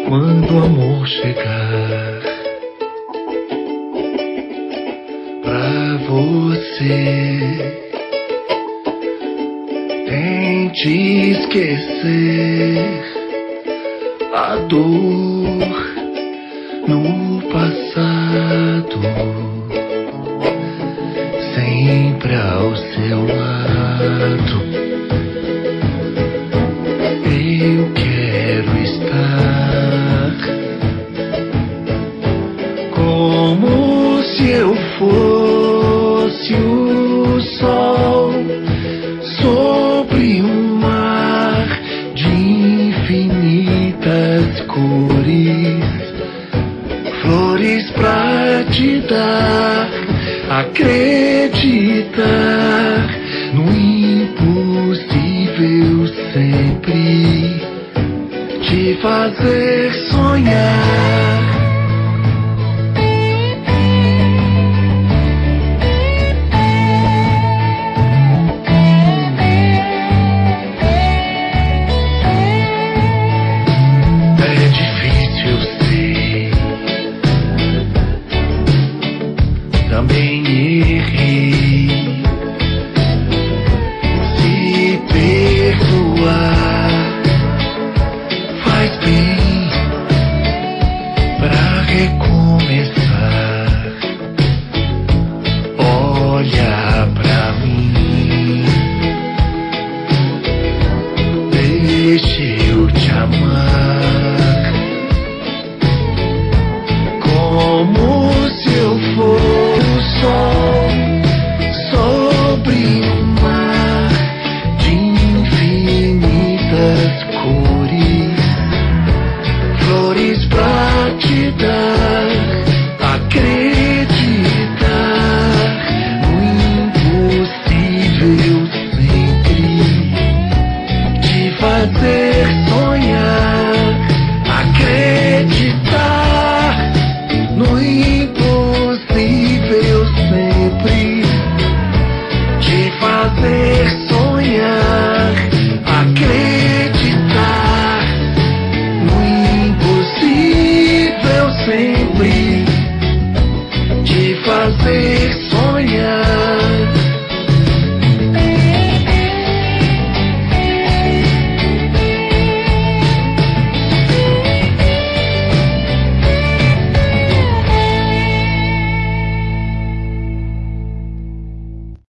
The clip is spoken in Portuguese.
Quando o amor chegar pra você, tente esquecer a dor no passado, sempre ao seu lado. Eu quero estar como se eu fosse o sol sobre um mar de infinitas cores, flores pra te dar, acreditar no impossível sempre, te fazer sonhar. Também errei. Se perdoar faz bem pra recomeçar. Olha pra mim, deixa eu te amar como se eu fosse sol sobre um mar de infinitas cores, flores pra te dar, acreditar no impossível sempre, te fazer sonhar, acreditar no impossível sempre, te fazer